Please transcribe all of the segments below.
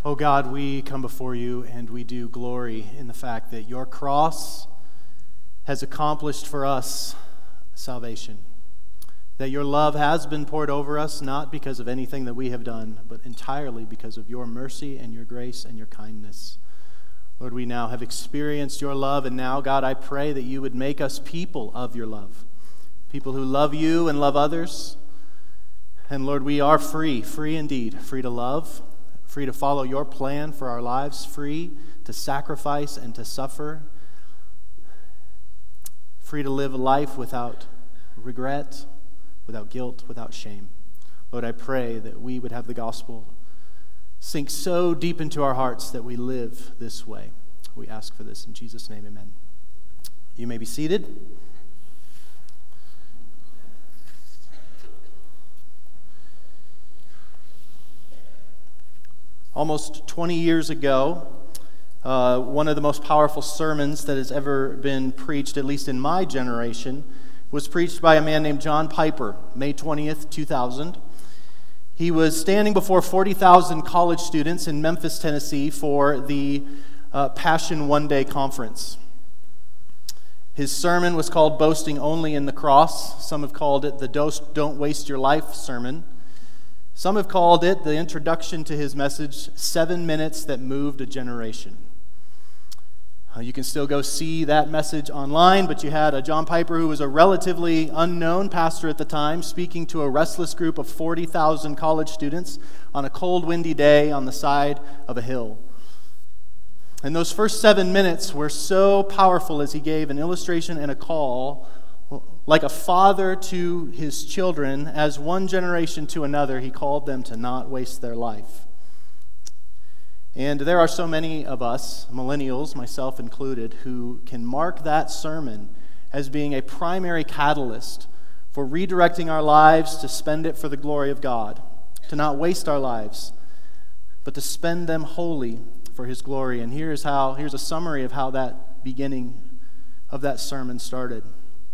Oh God, we come before you and we do glory in the fact that your cross has accomplished for us salvation. That your love has been poured over us, not because of anything that we have done, but entirely because of your mercy and your grace and your kindness. Lord, we now have experienced your love, and now, God, I pray that you would make us people of your love. People who love you and love others. And Lord, we are free indeed, free to love, free to follow your plan for our lives, free to sacrifice and to suffer, free to live a life without regret, without guilt, without shame. Lord, I pray that we would have the gospel sink so deep into our hearts that we live this way. We ask for this in Jesus' name, amen. You may be seated. Almost 20 years ago, one of the most powerful sermons that has ever been preached, at least in my generation, was preached by a man named John Piper, May 20th, 2000. He was standing before 40,000 college students in Memphis, Tennessee for the Passion One Day Conference. His sermon was called Boasting Only in the Cross. Some have called it the Don't Waste Your Life sermon. Some have called it, the introduction to his message, 7 Minutes That Moved a Generation. You can still go see that message online, but you had a John Piper, who was a relatively unknown pastor at the time, speaking to a restless group of 40,000 college students on a cold, windy day on the side of a hill. And those first 7 minutes were so powerful as he gave an illustration and a call, like a father to his children, as one generation to another, he called them to not waste their life. And there are so many of us, millennials, myself included, who can mark that sermon as being a primary catalyst for redirecting our lives to spend it for the glory of God, to not waste our lives, but to spend them wholly for His glory. And here's a summary of how that beginning of that sermon started.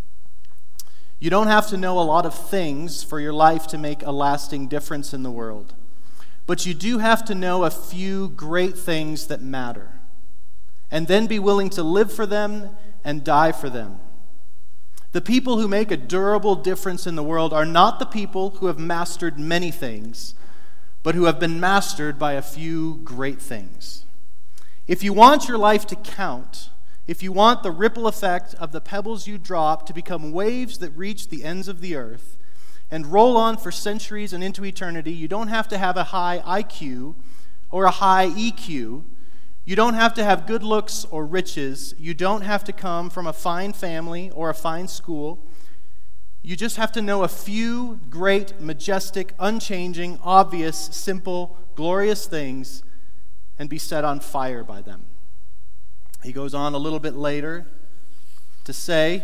You don't have to know a lot of things for your life to make a lasting difference in the world. But you do have to know a few great things that matter, and then be willing to live for them and die for them. The people who make a durable difference in the world are not the people who have mastered many things, but who have been mastered by a few great things. If you want your life to count, if you want the ripple effect of the pebbles you drop to become waves that reach the ends of the earth, and roll on for centuries and into eternity, you don't have to have a high IQ or a high EQ. You don't have to have good looks or riches. You don't have to come from a fine family or a fine school. You just have to know a few great, majestic, unchanging, obvious, simple, glorious things and be set on fire by them. He goes on a little bit later to say,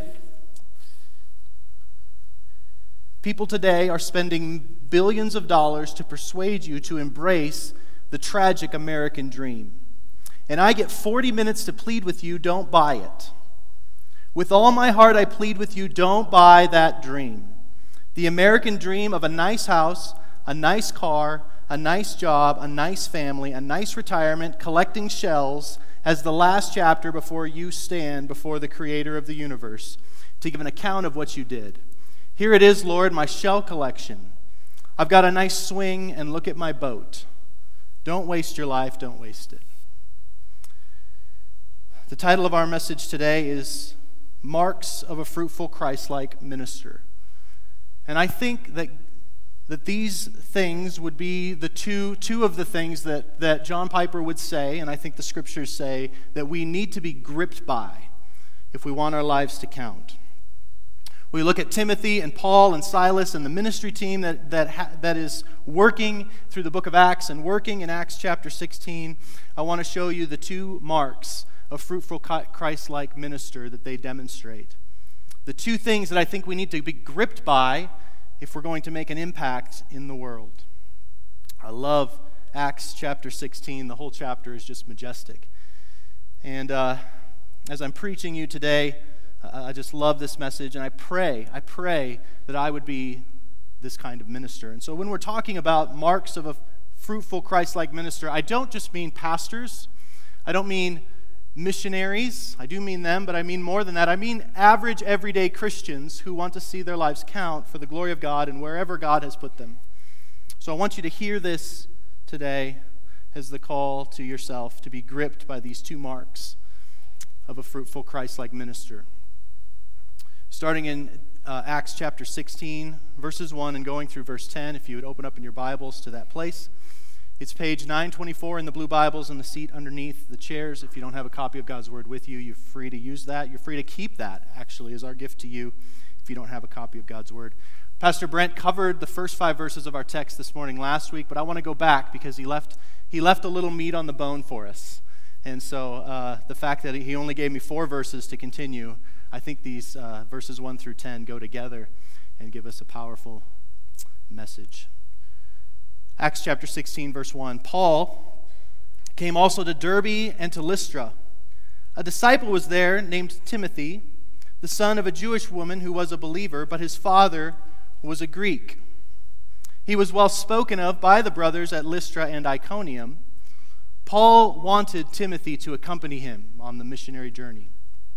people today are spending billions of dollars to persuade you to embrace the tragic American dream. And I get 40 minutes to plead with you, don't buy it. With all my heart, I plead with you, don't buy that dream. The American dream of a nice house, a nice car, a nice job, a nice family, a nice retirement, collecting shells as the last chapter before you stand before the Creator of the universe to give an account of what you did. Here it is, Lord, my shell collection. I've got a nice swing, and look at my boat. Don't waste your life, don't waste it. The title of our message today is Marks of a Fruitful Christ-like Minister. And I think that these things would be the two of the things that John Piper would say, and I think the scriptures say, that we need to be gripped by if we want our lives to count. We look at Timothy and Paul and Silas and the ministry team that is working through the book of Acts and working in Acts chapter 16. I want to show you the two marks of fruitful Christ-like minister that they demonstrate. The two things that I think we need to be gripped by if we're going to make an impact in the world. I love Acts chapter 16. The whole chapter is just majestic. And as I'm preaching you today, I just love this message, and I pray that I would be this kind of minister. And so when we're talking about marks of a fruitful Christ-like minister, I don't just mean pastors. I don't mean missionaries. I do mean them, but I mean more than that. I mean average, everyday Christians who want to see their lives count for the glory of God and wherever God has put them. So I want you to hear this today as the call to yourself to be gripped by these two marks of a fruitful Christ-like minister. Starting in Acts chapter 16, verses 1 and going through verse 10, if you would open up in your Bibles to that place. It's page 924 in the blue Bibles and the seat underneath the chairs. If you don't have a copy of God's Word with you, you're free to use that. You're free to keep that, actually, as our gift to you if you don't have a copy of God's Word. Pastor Brent covered the first 5 verses of our text this morning last week, but I want to go back because he left a little meat on the bone for us. And so the fact that he only gave me 4 verses to continue, I think these verses 1 through 10 go together and give us a powerful message. Acts chapter 16, verse 1. Paul came also to Derbe and to Lystra. A disciple was there named Timothy, the son of a Jewish woman who was a believer, but his father was a Greek. He was well spoken of by the brothers at Lystra and Iconium. Paul wanted Timothy to accompany him on the missionary journey.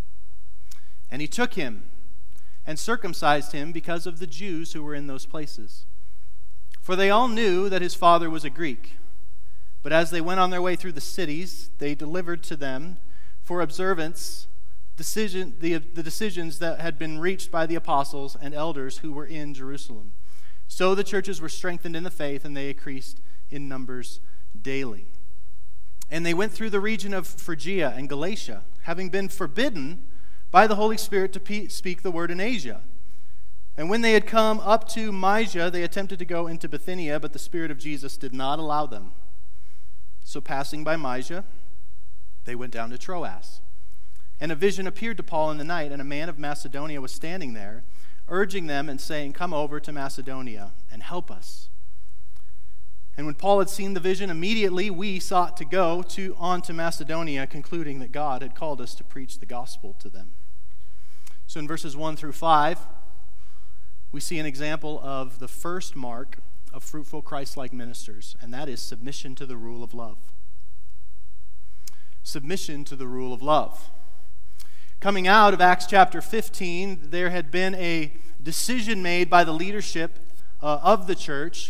And he took him and circumcised him because of the Jews who were in those places. For they all knew that his father was a Greek. But as they went on their way through the cities, they delivered to them for observance the decisions that had been reached by the apostles and elders who were in Jerusalem. So the churches were strengthened in the faith, and they increased in numbers daily. And they went through the region of Phrygia and Galatia, having been forbidden by the Holy Spirit to speak the word in Asia. And when they had come up to Mysia, they attempted to go into Bithynia, but the Spirit of Jesus did not allow them. So passing by Mysia, they went down to Troas. And a vision appeared to Paul in the night, and a man of Macedonia was standing there, urging them and saying, "Come over to Macedonia and help us." And when Paul had seen the vision, immediately we sought to go on to Macedonia, concluding that God had called us to preach the gospel to them. So in verses 1 through 5, we see an example of the first mark of fruitful Christ-like ministers, and that is submission to the rule of love. Submission to the rule of love. Coming out of Acts chapter 15, there had been a decision made by the leadership of the church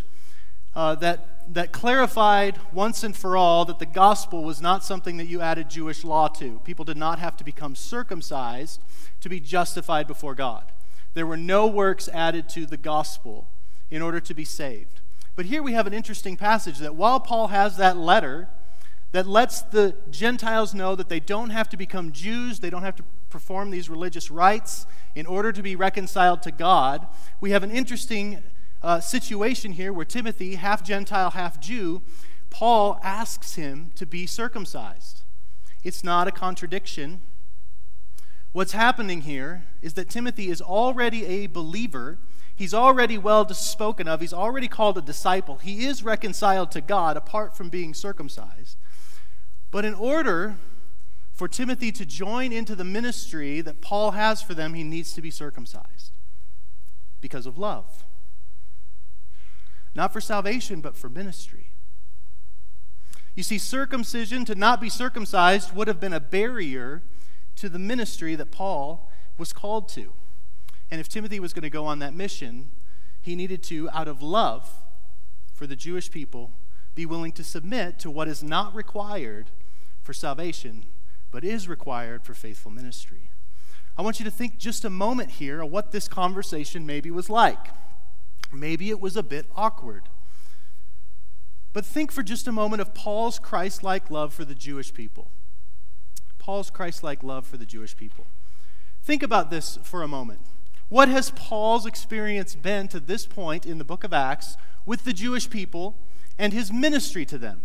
that clarified once and for all that the gospel was not something that you added Jewish law to. People did not have to become circumcised to be justified before God. There were no works added to the gospel in order to be saved. But here we have an interesting passage that while Paul has that letter that lets the Gentiles know that they don't have to become Jews, they don't have to perform these religious rites in order to be reconciled to God, we have an interesting situation here where Timothy, half Gentile, half Jew, Paul asks him to be circumcised. It's not a contradiction. What's happening here is that Timothy is already a believer. He's already well spoken of. He's already called a disciple. He is reconciled to God apart from being circumcised. But in order for Timothy to join into the ministry that Paul has for them, he needs to be circumcised because of love. Not for salvation, but for ministry. You see, circumcision, to not be circumcised, would have been a barrier to the ministry that Paul was called to. And if Timothy was going to go on that mission, he needed to, out of love for the Jewish people, be willing to submit to what is not required for salvation, but is required for faithful ministry. I want you to think just a moment here of what this conversation maybe was like. Maybe it was a bit awkward. But think for just a moment of Paul's Christ-like love for the Jewish people. Paul's Christ-like love for the Jewish people. Think about this for a moment. What has Paul's experience been to this point in the book of Acts with the Jewish people and his ministry to them?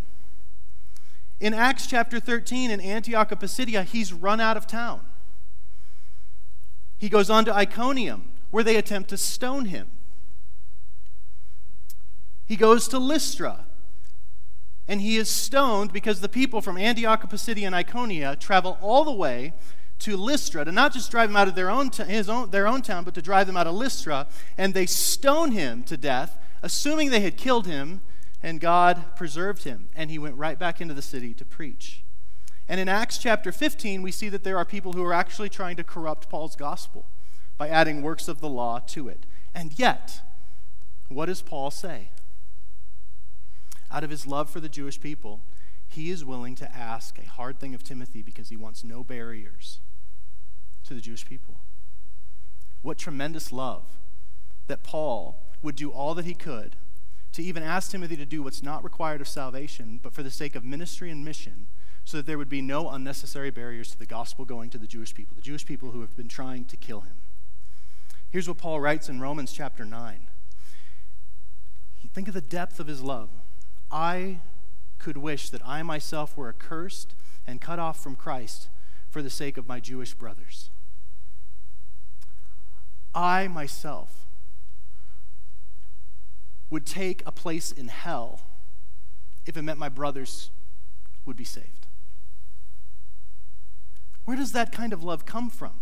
In Acts chapter 13 in Antioch of Pisidia, he's run out of town. He goes on to Iconium, where they attempt to stone him. He goes to Lystra, and he is stoned because the people from Antioch of Pisidia and Iconia travel all the way to Lystra to not just drive him out of their own town, but to drive them out of Lystra, and they stone him to death, assuming they had killed him and God preserved him, and he went right back into the city to preach. And in Acts chapter 15, we see that there are people who are actually trying to corrupt Paul's gospel by adding works of the law to it. And yet, what does Paul say? Out of his love for the Jewish people, he is willing to ask a hard thing of Timothy because he wants no barriers to the Jewish people. What tremendous love that Paul would do all that he could to even ask Timothy to do what's not required of salvation, but for the sake of ministry and mission, so that there would be no unnecessary barriers to the gospel going to the Jewish people who have been trying to kill him. Here's what Paul writes in Romans chapter 9. Think of the depth of his love. I could wish that I myself were accursed and cut off from Christ for the sake of my Jewish brothers. I myself would take a place in hell if it meant my brothers would be saved. Where does that kind of love come from?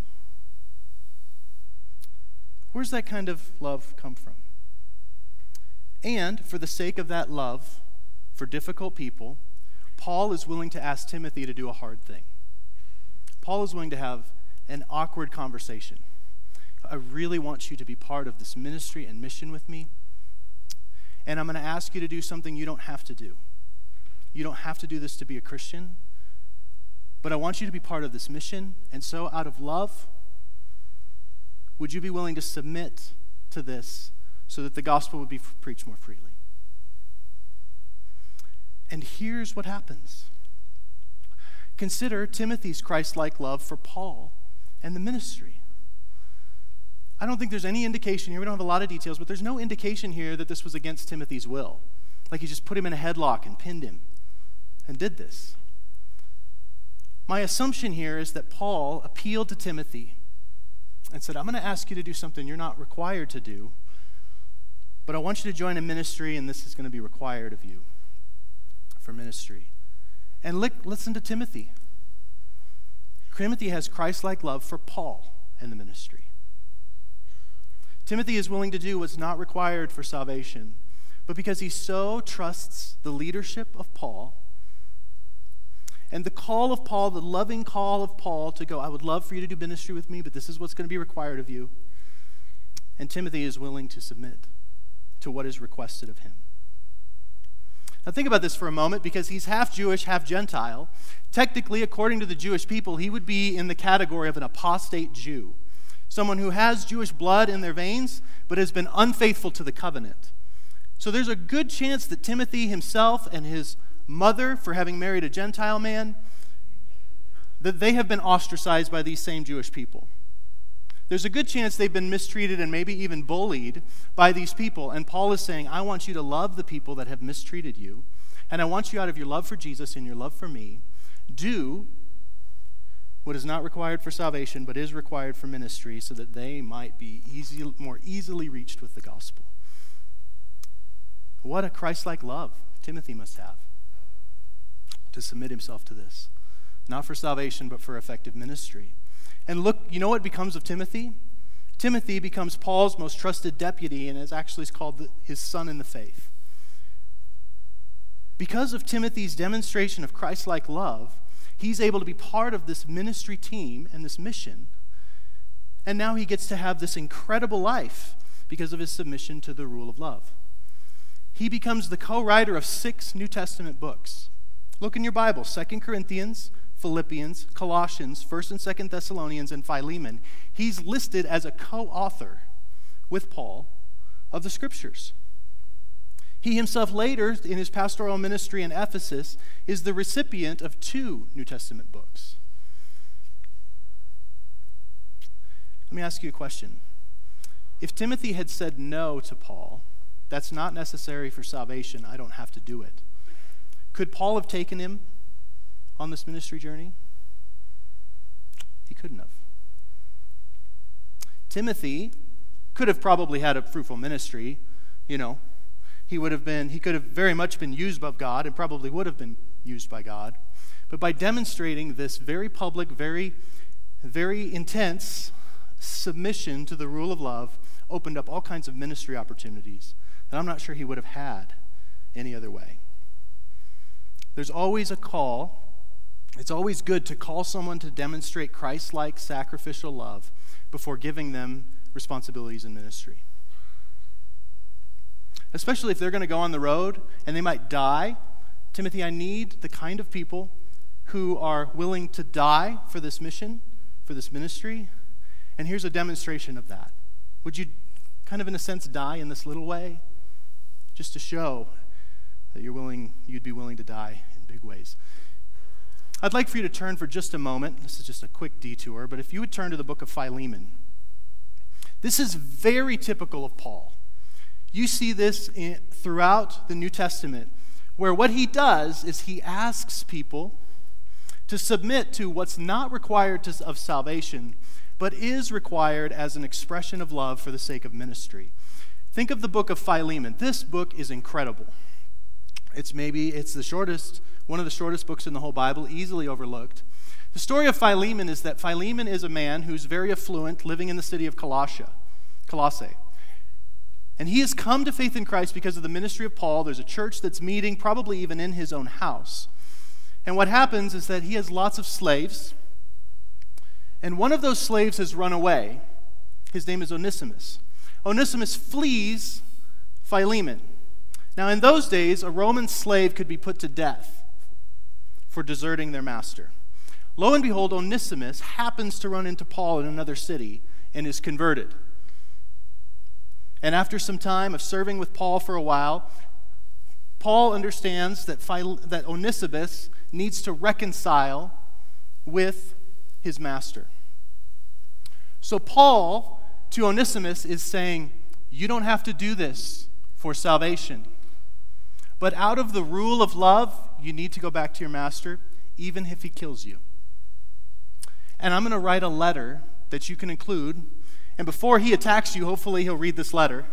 Where's that kind of love come from? And for the sake of that love for difficult people, Paul is willing to ask Timothy to do a hard thing. Paul is willing to have an awkward conversation. I really want you to be part of this ministry and mission with me, and I'm going to ask you to do something you don't have to do. You don't have to do this to be a Christian, but I want you to be part of this mission, and so out of love, would you be willing to submit to this so that the gospel would be preached more freely? And here's what happens. Consider Timothy's Christ-like love for Paul and the ministry. I don't think there's any indication here, we don't have a lot of details, but there's no indication here that this was against Timothy's will. Like he just put him in a headlock and pinned him and did this. My assumption here is that Paul appealed to Timothy and said, I'm going to ask you to do something you're not required to do, but I want you to join a ministry, and this is going to be required of you for ministry. And listen to Timothy. Timothy has Christ-like love for Paul and the ministry. Timothy is willing to do what's not required for salvation, but because he so trusts the leadership of Paul and the call of Paul, the loving call of Paul to go, I would love for you to do ministry with me, but this is what's going to be required of you. And Timothy is willing to submit to what is requested of him. Now think about this for a moment, because he's half Jewish, half Gentile. Technically, according to the Jewish people, he would be in the category of an apostate Jew, someone who has Jewish blood in their veins, but has been unfaithful to the covenant. So there's a good chance that Timothy himself and his mother, for having married a Gentile man, that they have been ostracized by these same Jewish people. There's a good chance they've been mistreated and maybe even bullied by these people. And Paul is saying, I want you to love the people that have mistreated you. And I want you, out of your love for Jesus and your love for me, do what is not required for salvation, but is required for ministry, so that they might be more easily reached with the gospel. What a Christ-like love Timothy must have to submit himself to this. Not for salvation, but for effective ministry. And look, you know what becomes of Timothy? Timothy becomes Paul's most trusted deputy, and is actually called his son in the faith. Because of Timothy's demonstration of Christ-like love, he's able to be part of this ministry team and this mission. And now he gets to have this incredible life because of his submission to the rule of love. He becomes the co-writer of 6 New Testament books. Look in your Bible, 2 Corinthians, Philippians, Colossians, 1 and 2 Thessalonians, and Philemon. He's listed as a co-author with Paul of the Scriptures. He himself later, in his pastoral ministry in Ephesus, is the recipient of 2 New Testament books. Let me ask you a question. If Timothy had said no to Paul, that's not necessary for salvation, I don't have to do it, could Paul have taken him on this ministry journey? He couldn't have. Timothy could have probably had a fruitful ministry, He could have very much been used by God, and probably would have been used by God. But by demonstrating this very public, very, very intense submission to the rule of love, opened up all kinds of ministry opportunities that I'm not sure he would have had any other way. There's always a call. It's always good to call someone to demonstrate Christ-like sacrificial love before giving them responsibilities in ministry. Especially if they're going to go on the road and they might die. Timothy, I need the kind of people who are willing to die for this mission, for this ministry. And here's a demonstration of that. Would you kind of, in a sense, die in this little way? Just to show that you'd be willing to die in big ways. I'd like for you to turn for just a moment. This is just a quick detour, but if you would turn to the book of Philemon. This is very typical of Paul. You see this throughout the New Testament, where what he does is he asks people to submit to what's not required of salvation, but is required as an expression of love for the sake of ministry. Think of the book of Philemon. This book is incredible. It's the shortest, one of the shortest books in the whole Bible, easily overlooked. The story of Philemon is that Philemon is a man who's very affluent, living in the city of Colossae. And he has come to faith in Christ because of the ministry of Paul. There's a church that's meeting, probably even in his own house. And what happens is that he has lots of slaves. And one of those slaves has run away. His name is Onesimus. Onesimus flees Philemon. Now, in those days, a Roman slave could be put to death for deserting their master. Lo and behold, Onesimus happens to run into Paul in another city and is converted. And after some time of serving with Paul for a while, Paul understands that Onesimus needs to reconcile with his master. So Paul, to Onesimus, is saying, you don't have to do this for salvation. But out of the rule of love, you need to go back to your master, even if he kills you. And I'm going to write a letter that you can include. And before he attacks you, hopefully he'll read this letter.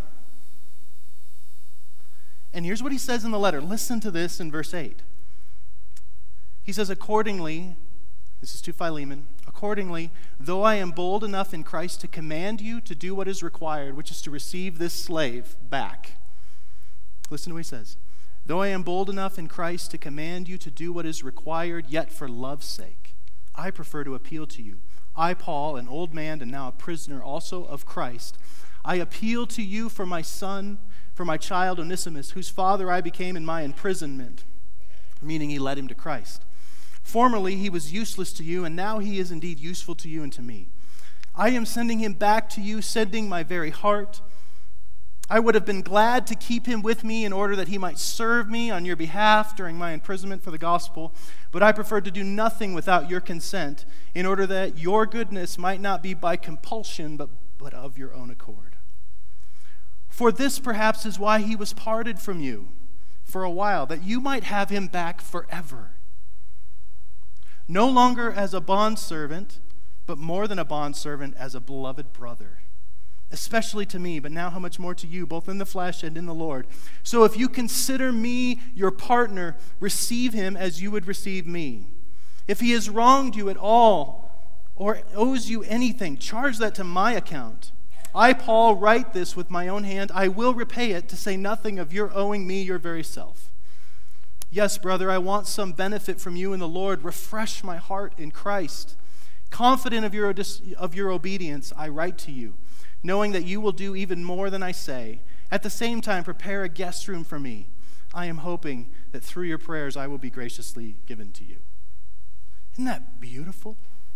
And here's what he says in the letter. Listen to this in verse 8. He says, accordingly, this is to Philemon, accordingly, though I am bold enough in Christ to command you to do what is required, which is to receive this slave back. Listen to what he says. Though I am bold enough in Christ to command you to do what is required, yet for love's sake, I prefer to appeal to you. I, Paul, an old man and now a prisoner also of Christ, I appeal to you for my son, for my child Onesimus, whose father I became in my imprisonment, meaning he led him to Christ. Formerly he was useless to you, and now he is indeed useful to you and to me. I am sending him back to you, sending my very heart. I would have been glad to keep him with me in order that he might serve me on your behalf during my imprisonment for the gospel, but I preferred to do nothing without your consent, in order that your goodness might not be by compulsion, but of your own accord. For this perhaps is why he was parted from you for a while, that you might have him back forever. No longer as a bondservant, but more than a bondservant, as a beloved brother. Especially to me, but now how much more to you, both in the flesh and in the Lord. So if you consider me your partner, receive him as you would receive me. If he has wronged you at all, or owes you anything, charge that to my account. I, Paul, write this with my own hand. I will repay it, to say nothing of your owing me your very self. Yes, brother, I want some benefit from you in the Lord. Refresh my heart in Christ. Confident of your obedience, I write to you, knowing that you will do even more than I say. At the same time, prepare a guest room for me. I am hoping that through your prayers I will be graciously given to you. Isn't that beautiful?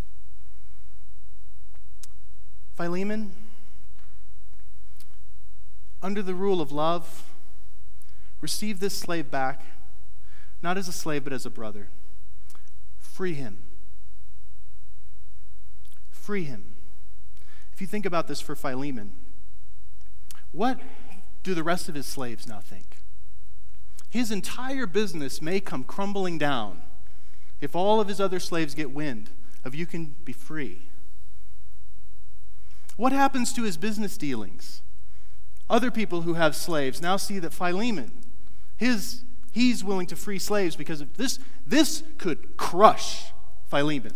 Philemon, under the rule of love, receive this slave back, not as a slave but as a brother. Free him. Free him. If you think about this for Philemon, what do the rest of his slaves now think? His entire business may come crumbling down if all of his other slaves get wind of you can be free. What happens to his business dealings? Other people who have slaves now see that Philemon, he's willing to free slaves because of this could crush Philemon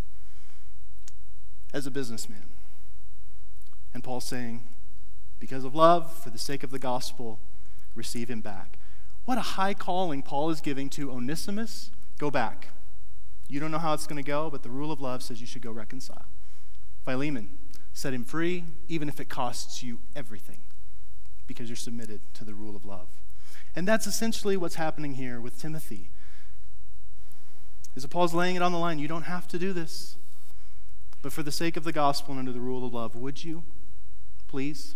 as a businessman. And Paul's saying, because of love, for the sake of the gospel, receive him back. What a high calling Paul is giving to Onesimus. Go back. You don't know how it's going to go, but the rule of love says you should go reconcile. Philemon, set him free, even if it costs you everything, because you're submitted to the rule of love. And that's essentially what's happening here with Timothy. Is that Paul's laying it on the line. You don't have to do this. But for the sake of the gospel and under the rule of love, would you, please?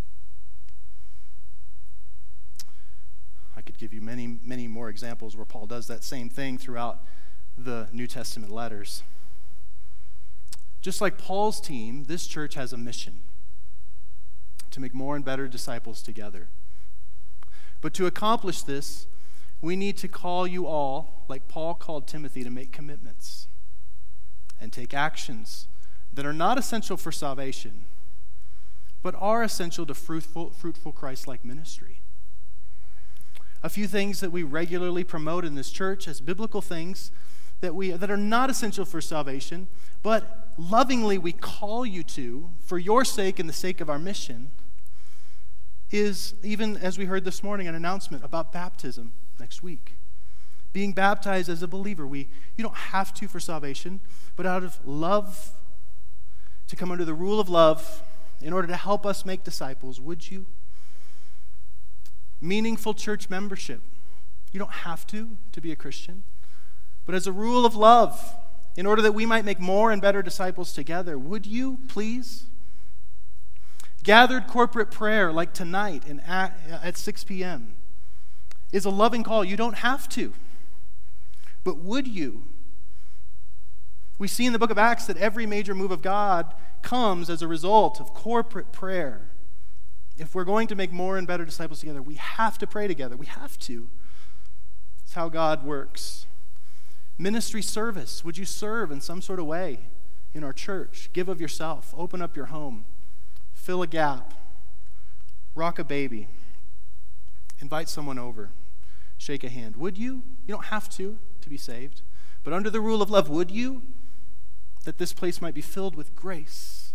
I could give you many, many more examples where Paul does that same thing throughout the New Testament letters. Just like Paul's team, this church has a mission to make more and better disciples together. But to accomplish this, we need to call you all, like Paul called Timothy, to make commitments and take actions that are not essential for salvation, but are essential to fruitful Christ-like ministry. A few things that we regularly promote in this church as biblical things that are not essential for salvation, but lovingly we call you to, for your sake and the sake of our mission, is, even as we heard this morning, an announcement about baptism next week. Being baptized as a believer. You don't have to for salvation, but out of love, to come under the rule of love, in order to help us make disciples, would you? Meaningful church membership. You don't have to be a Christian, but as a rule of love, in order that we might make more and better disciples together, would you, please? Gathered corporate prayer like tonight at 6 p.m. is a loving call. You don't have to, but would you? We see in the book of Acts that every major move of God comes as a result of corporate prayer. If we're going to make more and better disciples together, we have to pray together. We have to. That's how God works. Ministry service. Would you serve in some sort of way in our church? Give of yourself. Open up your home. Fill a gap. Rock a baby. Invite someone over. Shake a hand. Would you? You don't have to be saved. But under the rule of love, would you? That this place might be filled with grace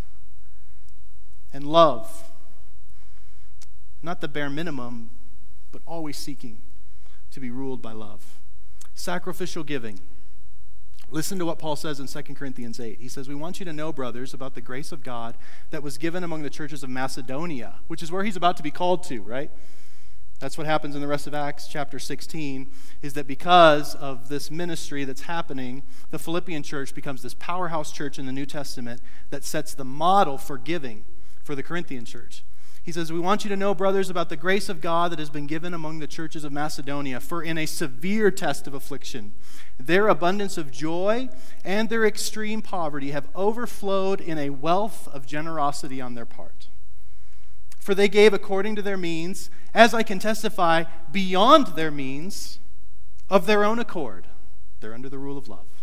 and love. Not the bare minimum, but always seeking to be ruled by love. Sacrificial giving. Listen to what Paul says in 2 Corinthians 8. He says, we want you to know, brothers, about the grace of God that was given among the churches of Macedonia, which is where he's about to be called to, right? That's what happens in the rest of Acts chapter 16, is that because of this ministry that's happening, the Philippian church becomes this powerhouse church in the New Testament that sets the model for giving for the Corinthian church. He says, we want you to know, brothers, about the grace of God that has been given among the churches of Macedonia, for in a severe test of affliction, their abundance of joy and their extreme poverty have overflowed in a wealth of generosity on their part. For they gave according to their means, as I can testify, beyond their means, of their own accord. They're under the rule of love,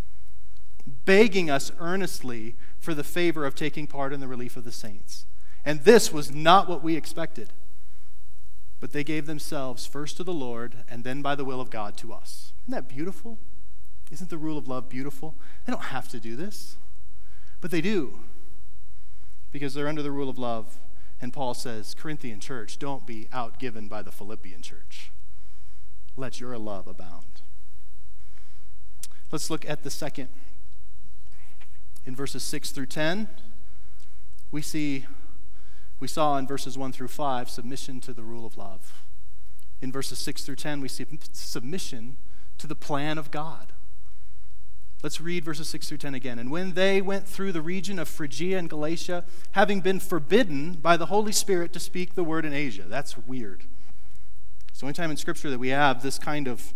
begging us earnestly for the favor of taking part in the relief of the saints. And this was not what we expected. But they gave themselves first to the Lord, and then by the will of God to us. Isn't that beautiful? Isn't the rule of love beautiful? They don't have to do this, but they do, because they're under the rule of love. And Paul says, Corinthian church, don't be outgiven by the Philippian church. Let your love abound. Let's look at the second. In verses 6 through 10, we saw in verses 1 through 5 submission to the rule of love. In verses 6 through 10, we see submission to the plan of God. Let's read verses 6 through 10 again. And when they went through the region of Phrygia and Galatia, having been forbidden by the Holy Spirit to speak the word in Asia. That's weird. It's the only time in Scripture that we have this kind of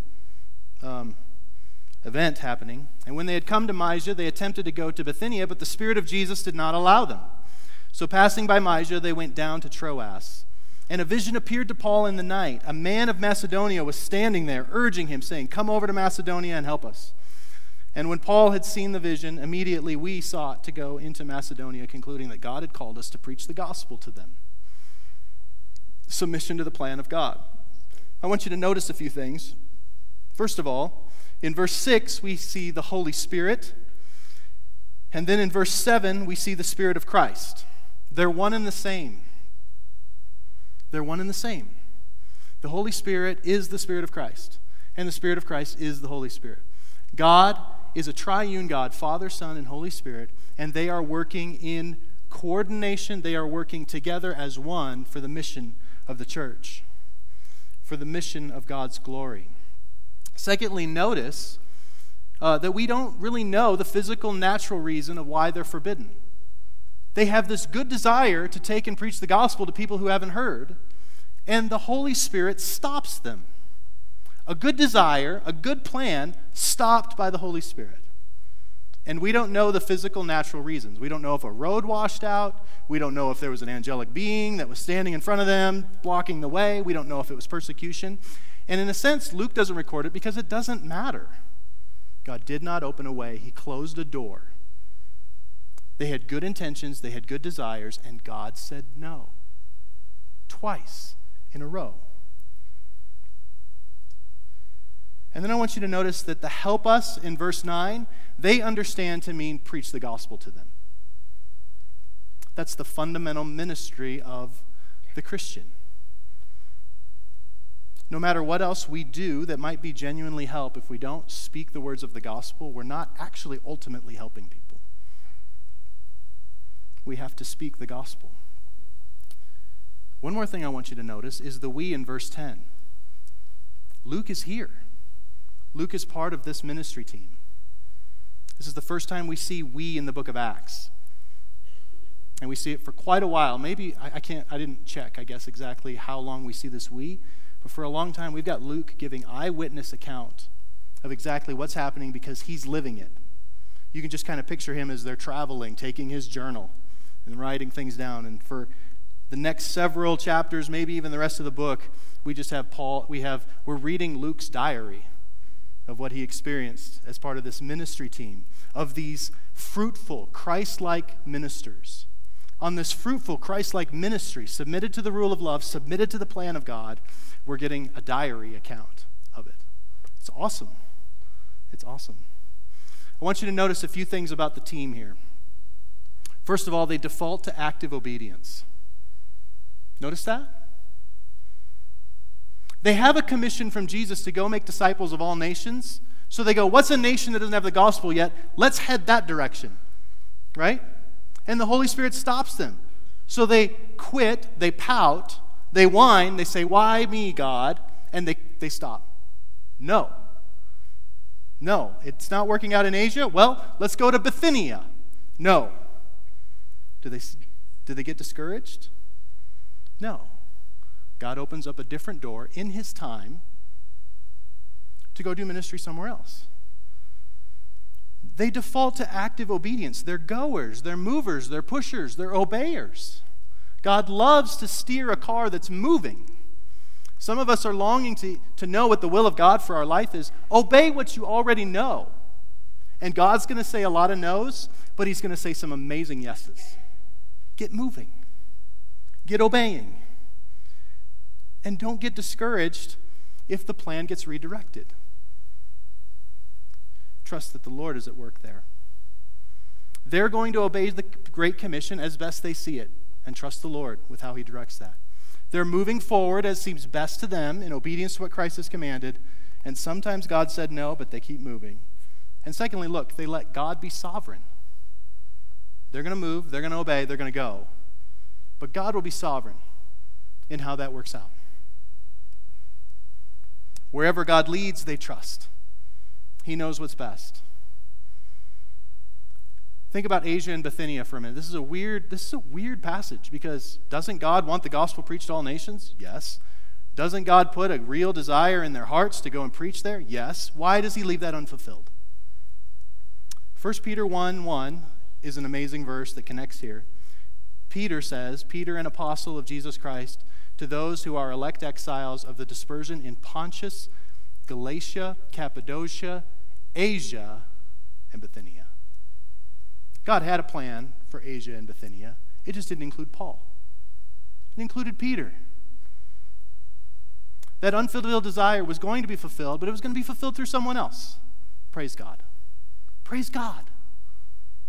event happening. And when they had come to Mysia, they attempted to go to Bithynia, but the Spirit of Jesus did not allow them. So passing by Mysia, they went down to Troas. And a vision appeared to Paul in the night. A man of Macedonia was standing there, urging him, saying, come over to Macedonia and help us. And when Paul had seen the vision, immediately we sought to go into Macedonia, concluding that God had called us to preach the gospel to them. Submission to the plan of God. I want you to notice a few things. First of all, in verse 6, we see the Holy Spirit. And then in verse 7, we see the Spirit of Christ. They're one and the same. They're one and the same. The Holy Spirit is the Spirit of Christ, and the Spirit of Christ is the Holy Spirit. God is a triune God, Father, Son, and Holy Spirit, and they are working in coordination. They are working together as one for the mission of the church, for the mission of God's glory. Secondly, notice that we don't really know the physical, natural reason of why they're forbidden. They have this good desire to take and preach the gospel to people who haven't heard, and the Holy Spirit stops them. A good desire, a good plan, stopped by the Holy Spirit. And we don't know the physical, natural reasons. We don't know if a road washed out. We don't know if there was an angelic being that was standing in front of them, blocking the way. We don't know if it was persecution. And in a sense, Luke doesn't record it because it doesn't matter. God did not open a way. He closed a door. They had good intentions, they had good desires, and God said no. Twice in a row. And then I want you to notice that the help us in verse 9, they understand to mean preach the gospel to them. That's the fundamental ministry of the Christian. No matter what else we do that might be genuinely help, if we don't speak the words of the gospel, we're not actually ultimately helping people. We have to speak the gospel. One more thing I want you to notice is the we in verse 10. Luke is here. Luke is part of this ministry team. This is the first time we see we in the book of Acts. And we see it for quite a while. Maybe, I didn't check, I guess, exactly how long we see this we. But for a long time, we've got Luke giving eyewitness account of exactly what's happening because he's living it. You can just kind of picture him as they're traveling, taking his journal and writing things down. And for the next several chapters, maybe even the rest of the book, we just have we're reading Luke's diary of what he experienced as part of this ministry team, of these fruitful, Christ-like ministers. On this fruitful, Christ-like ministry, submitted to the rule of love, submitted to the plan of God, we're getting a diary account of it. It's awesome. It's awesome. I want you to notice a few things about the team here. First of all, they default to active obedience. Notice that? They have a commission from Jesus to go make disciples of all nations. So they go, what's a nation that doesn't have the gospel yet? Let's head that direction. Right? And the Holy Spirit stops them. So they quit, they pout, they whine, they say, why me, God? And they stop. No, it's not working out in Asia. Well, let's go to Bithynia. No. Do they get discouraged? No. God opens up a different door in his time to go do ministry somewhere else. They default to active obedience. They're goers, they're movers, they're pushers, they're obeyers. God loves to steer a car that's moving. Some of us are longing to know what the will of God for our life is. Obey what you already know. And God's going to say a lot of no's, but he's going to say some amazing yeses. Get moving. Get obeying. And don't get discouraged if the plan gets redirected. Trust that the Lord is at work there. They're going to obey the Great Commission as best they see it and trust the Lord with how he directs that. They're moving forward as seems best to them in obedience to what Christ has commanded, and sometimes God said no, but they keep moving. And secondly, look, they let God be sovereign. They're going to move, they're going to obey, they're going to go. But God will be sovereign in how that works out. Wherever God leads, they trust. He knows what's best. Think about Asia and Bithynia for a minute. This is a weird passage because doesn't God want the gospel preached to all nations? Yes. Doesn't God put a real desire in their hearts to go and preach there? Yes. Why does he leave that unfulfilled? 1 Peter 1:1 is an amazing verse that connects here. Peter says, Peter, an apostle of Jesus Christ, to those who are elect exiles of the dispersion in Pontus, Galatia, Cappadocia, Asia, and Bithynia. God had a plan for Asia and Bithynia. It just didn't include Paul. It included Peter. That unfulfilled desire was going to be fulfilled, but it was going to be fulfilled through someone else. Praise God. Praise God.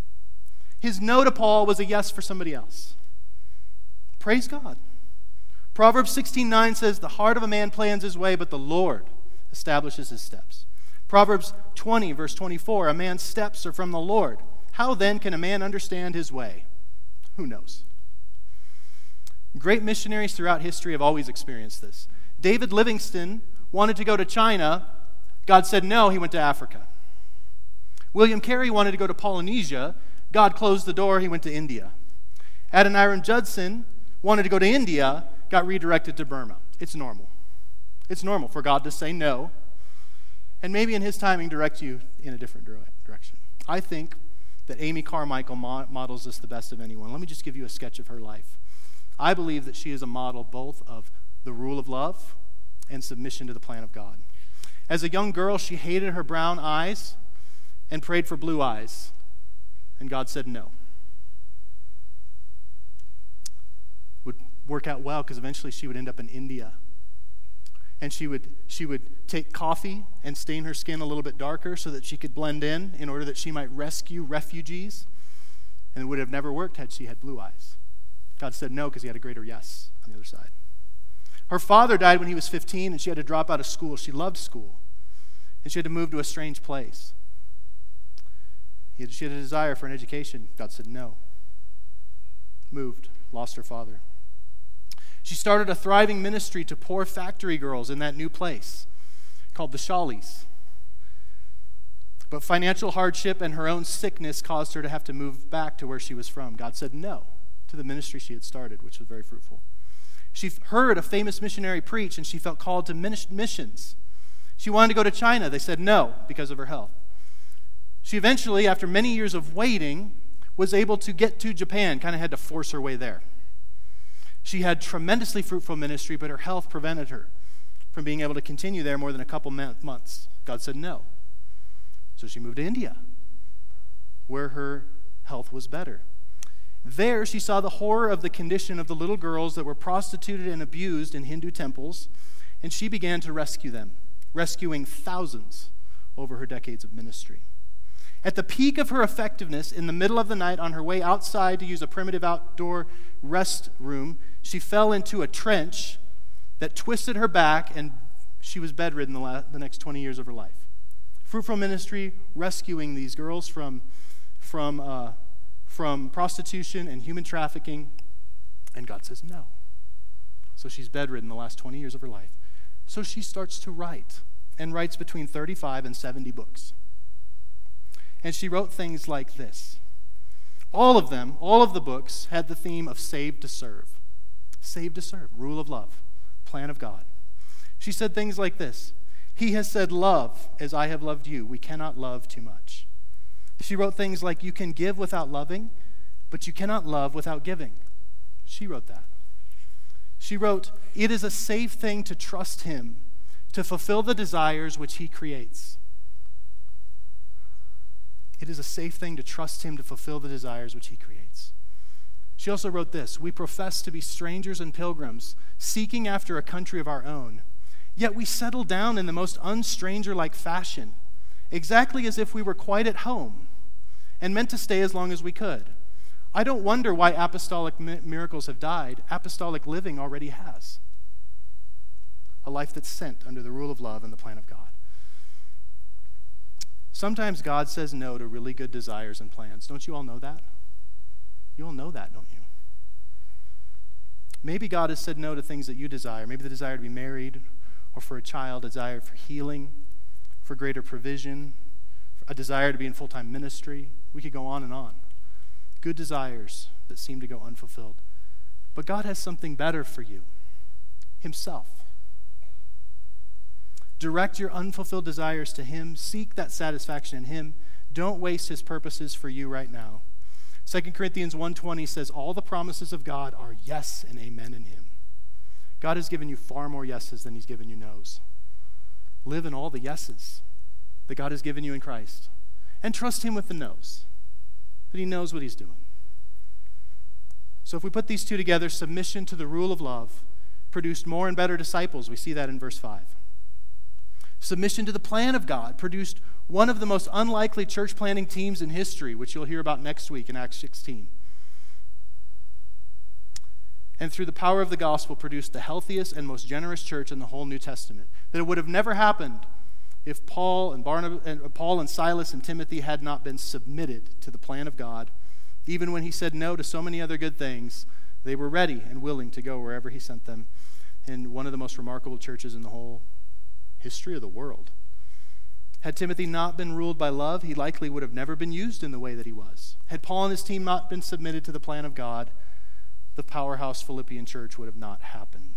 His no to Paul was a yes for somebody else. Praise God. Proverbs 16:9 says, the heart of a man plans his way, but the Lord establishes his steps. Proverbs 20, verse 24, a man's steps are from the Lord. How then can a man understand his way? Who knows? Great missionaries throughout history have always experienced this. David Livingstone wanted to go to China. God said no, he went to Africa. William Carey wanted to go to Polynesia. God closed the door, he went to India. Adoniram Judson wanted to go to India, got redirected to Burma. It's normal. It's normal for God to say no, and maybe in his timing direct you in a different direction. I think that Amy Carmichael models this the best of anyone. Let me just give you a sketch of her life. I believe that she is a model both of the rule of love and submission to the plan of God. As a young girl, she hated her brown eyes and prayed for blue eyes, and God said no. Would work out well because eventually she would end up in India. And she would take coffee and stain her skin a little bit darker so that she could blend in order that she might rescue refugees. And it would have never worked had she had blue eyes. God said no because he had a greater yes on the other side. Her father died when he was 15 and she had to drop out of school. She loved school. And she had to move to a strange place. She had a desire for an education. God said no. Moved, lost her father. She started a thriving ministry to poor factory girls in that new place called the Shawleys. But financial hardship and her own sickness caused her to have to move back to where she was from. God said no to the ministry she had started, which was very fruitful. She heard a famous missionary preach, and she felt called to missions. She wanted to go to China. They said no because of her health. She eventually, after many years of waiting, was able to get to Japan, kind of had to force her way there. She had tremendously fruitful ministry, but her health prevented her from being able to continue there more than a couple months. God said no. So she moved to India, where her health was better. There, she saw the horror of the condition of the little girls that were prostituted and abused in Hindu temples, and she began to rescue them, rescuing thousands over her decades of ministry. At the peak of her effectiveness, in the middle of the night, on her way outside to use a primitive outdoor rest room, she fell into a trench that twisted her back, and she was bedridden the next 20 years of her life. Fruitful ministry, rescuing these girls from prostitution and human trafficking, and God says no. So she's bedridden the last 20 years of her life. So she starts to write, and writes between 35 and 70 books. And she wrote things like this. All of the books had the theme of saved to serve. Saved to serve, rule of love, plan of God. She said things like this. He has said, love as I have loved you. We cannot love too much. She wrote things like, you can give without loving, but you cannot love without giving. She wrote that. She wrote, it is a safe thing to trust him to fulfill the desires which he creates. It is a safe thing to trust him to fulfill the desires which he creates. She also wrote this, we profess to be strangers and pilgrims, seeking after a country of our own. Yet we settle down in the most unstranger-like fashion, exactly as if we were quite at home and meant to stay as long as we could. I don't wonder why apostolic miracles have died. Apostolic living already has. A life that's sent under the rule of love and the plan of God. Sometimes God says no to really good desires and plans. Don't you all know that? You all know that, don't you? Maybe God has said no to things that you desire. Maybe the desire to be married, or for a child, a desire for healing, for greater provision, a desire to be in full-time ministry. We could go on and on. Good desires that seem to go unfulfilled. But God has something better for you, himself. Direct your unfulfilled desires to him. Seek that satisfaction in him. Don't waste his purposes for you right now. 2 Corinthians 1:20 says, all the promises of God are yes and amen in him. God has given you far more yeses than he's given you no's. Live in all the yeses that God has given you in Christ. And trust him with the no's, that he knows what he's doing. So if we put these two together, submission to the rule of love produced more and better disciples. We see that in verse 5. Submission to the plan of God produced one of the most unlikely church planting teams in history, which you'll hear about next week in Acts 16. and through the power of the gospel produced the healthiest and most generous church in the whole New Testament. That it would have never happened if Paul and Silas and Timothy had not been submitted to the plan of God. Even when he said no to so many other good things, they were ready and willing to go wherever he sent them, in one of the most remarkable churches in the whole history of the world. Had Timothy not been ruled by love, he likely would have never been used in the way that he was. Had Paul and his team not been submitted to the plan of God, the powerhouse Philippian church would have not happened.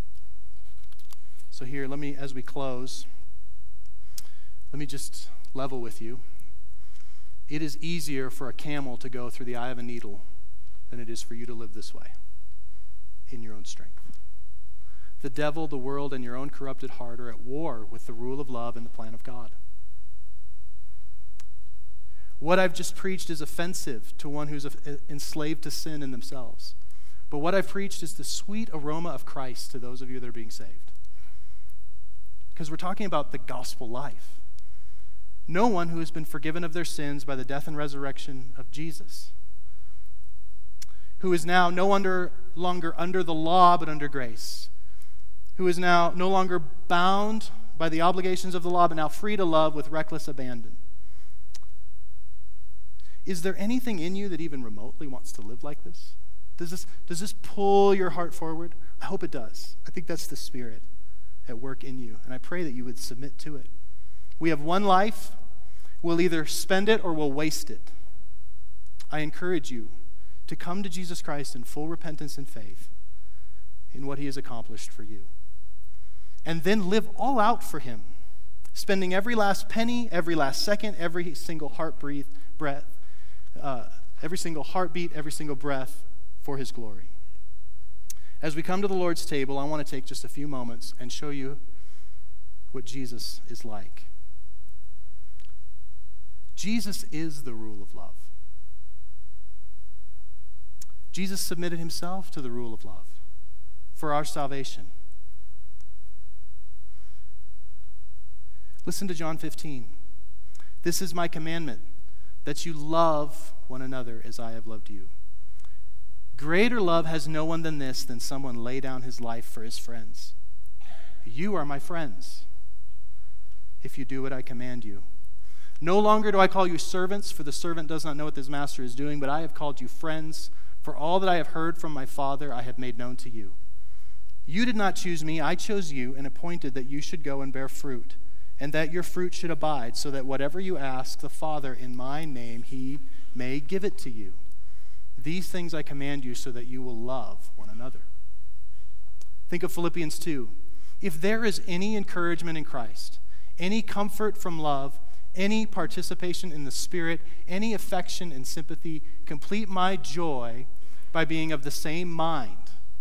So here, as we close, let me just level with you. It is easier for a camel to go through the eye of a needle than it is for you to live this way in your own strength. The devil, the world, and your own corrupted heart are at war with the rule of love and the plan of God. What I've just preached is offensive to one who's enslaved to sin in themselves. But what I've preached is the sweet aroma of Christ to those of you that are being saved. Because we're talking about the gospel life. No one who has been forgiven of their sins by the death and resurrection of Jesus, who is now no longer under the law but under grace, who is now no longer bound by the obligations of the law but now free to love with reckless abandon. Is there anything in you that even remotely wants to live like this? Does this pull your heart forward? I hope it does. I think that's the Spirit at work in you, and I pray that you would submit to it. We have one life. We'll either spend it or we'll waste it. I encourage you to come to Jesus Christ in full repentance and faith in what he has accomplished for you. And then live all out for him, spending every last penny, every last second, every single heartbeat, every single breath for his glory. As we come to the Lord's table, I want to take just a few moments and show you what Jesus is like. Jesus is the rule of love. Jesus submitted himself to the rule of love for our salvation. Listen to John 15. This is my commandment, that you love one another as I have loved you. Greater love has no one than this, than someone lay down his life for his friends. You are my friends, if you do what I command you. No longer do I call you servants, for the servant does not know what his master is doing, but I have called you friends, for all that I have heard from my Father I have made known to you. You did not choose me, I chose you and appointed that you should go and bear fruit, and that your fruit should abide, so that whatever you ask the Father in my name, he may give it to you. These things I command you so that you will love one another. Think of Philippians 2. If there is any encouragement in Christ, any comfort from love, any participation in the Spirit, any affection and sympathy, complete my joy by being of the same mind,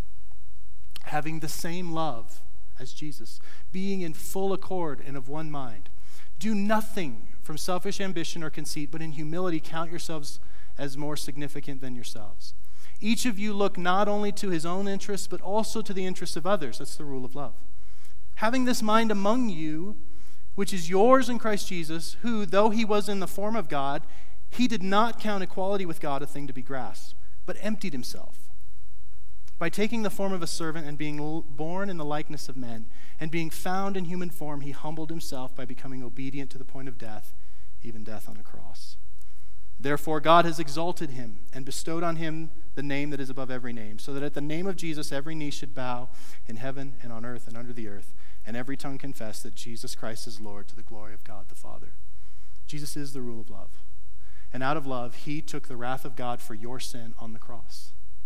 having the same love as Jesus, being in full accord and of one mind. Do nothing from selfish ambition or conceit, but in humility count yourselves as more significant than yourselves. Each of you look not only to his own interests, but also to the interests of others. That's the rule of love. Having this mind among you, which is yours in Christ Jesus, who, though he was in the form of God, he did not count equality with God a thing to be grasped, but emptied himself. By taking the form of a servant and being born in the likeness of men, and being found in human form, he humbled himself by becoming obedient to the point of death, even death on a cross. Therefore, God has exalted him and bestowed on him the name that is above every name, so that at the name of Jesus every knee should bow in heaven and on earth and under the earth, and every tongue confess that Jesus Christ is Lord, to the glory of God the Father. Jesus is the rule of love. And out of love, he took the wrath of God for your sin on the cross.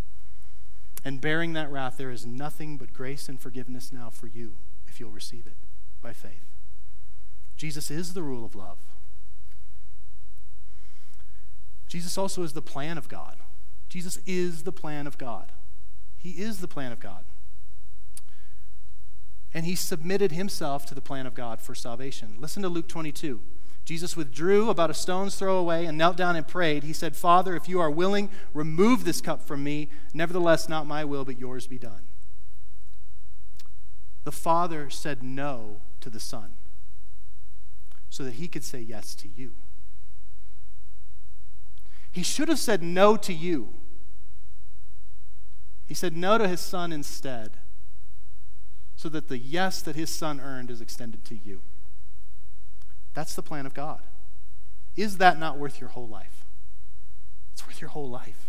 And bearing that wrath, there is nothing but grace and forgiveness now for you, if you'll receive it by faith. Jesus is the rule of love. Jesus also is the plan of God. Jesus is the plan of God. He is the plan of God. And he submitted himself to the plan of God for salvation. Listen to Luke 22. Jesus withdrew about a stone's throw away and knelt down and prayed. He said, Father, if you are willing, remove this cup from me. Nevertheless, not my will, but yours be done. The Father said no to the Son so that he could say yes to you. He should have said no to you, He said no to his son instead, so that the yes that his son earned is extended to you. That's the plan of God. Is that not worth your whole life? It's worth your whole life.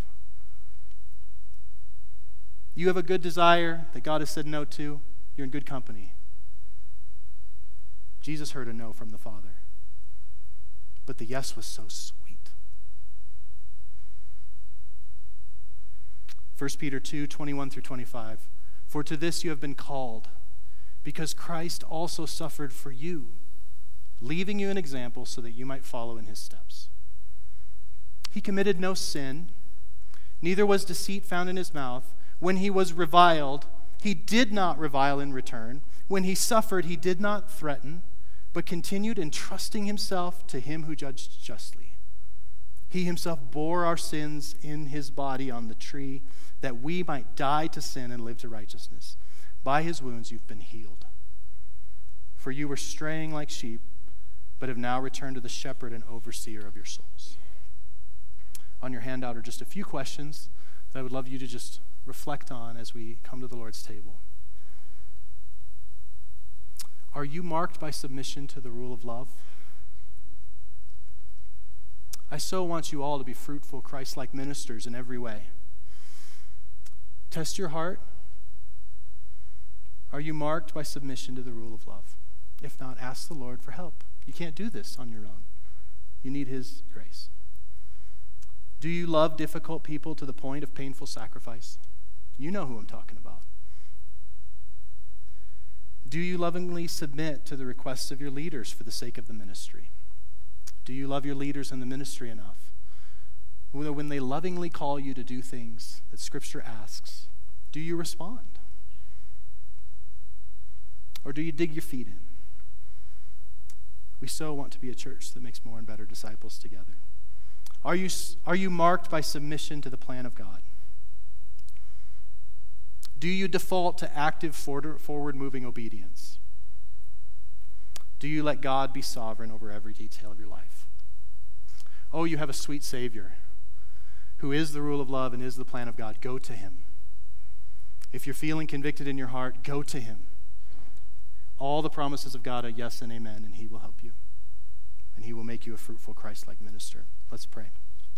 You have a good desire that God has said no to, you're in good company. Jesus heard a no from the Father, but the yes was so sweet. 1 Peter 2:21-25. For to this you have been called, because Christ also suffered for you, leaving you an example so that you might follow in his steps. He committed no sin, neither was deceit found in his mouth. When he was reviled, he did not revile in return. When he suffered, he did not threaten, but continued entrusting himself to him who judged justly. He himself bore our sins in his body on the tree, that we might die to sin and live to righteousness. By his wounds you've been healed. For you were straying like sheep, but have now returned to the shepherd and overseer of your souls. On your handout are just a few questions that I would love you to just reflect on as we come to the Lord's table. Are you marked by submission to the rule of love? I so want you all to be fruitful, Christ-like ministers in every way. Test your heart. Are you marked by submission to the rule of love? If not, ask the Lord for help. You can't do this on your own. You need his grace. Do you love difficult people to the point of painful sacrifice? You know who I'm talking about. Do you lovingly submit to the requests of your leaders for the sake of the ministry? Do you love your leaders in the ministry enough? When they lovingly call you to do things that Scripture asks, do you respond? Or do you dig your feet in? We so want to be a church that makes more and better disciples together. Are you marked by submission to the plan of God? Do you default to active forward-moving obedience? Do you let God be sovereign over every detail of your life? Oh, you have a sweet Savior who is the rule of love and is the plan of God. Go to him. If you're feeling convicted in your heart, go to him. All the promises of God are yes and amen, and he will help you. And he will make you a fruitful Christ-like minister. Let's pray.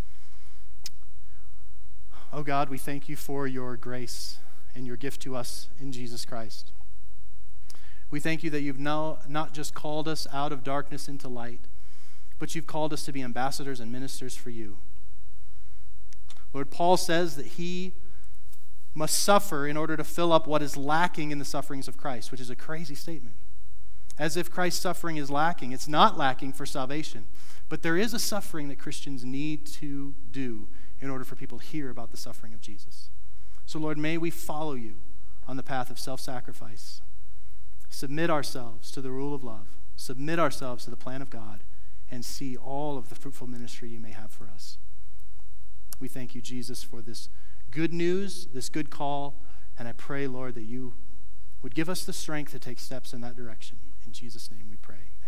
Oh God, we thank you for your grace and your gift to us in Jesus Christ. We thank you that you've now not just called us out of darkness into light, but you've called us to be ambassadors and ministers for you. Lord, Paul says that he must suffer in order to fill up what is lacking in the sufferings of Christ, which is a crazy statement. As if Christ's suffering is lacking. It's not lacking for salvation, but there is a suffering that Christians need to do in order for people to hear about the suffering of Jesus. So Lord, may we follow you on the path of self-sacrifice, submit ourselves to the rule of love, submit ourselves to the plan of God, and see all of the fruitful ministry you may have for us. We thank you, Jesus, for this good news, this good call, and I pray, Lord, that you would give us the strength to take steps in that direction. In Jesus' name we pray.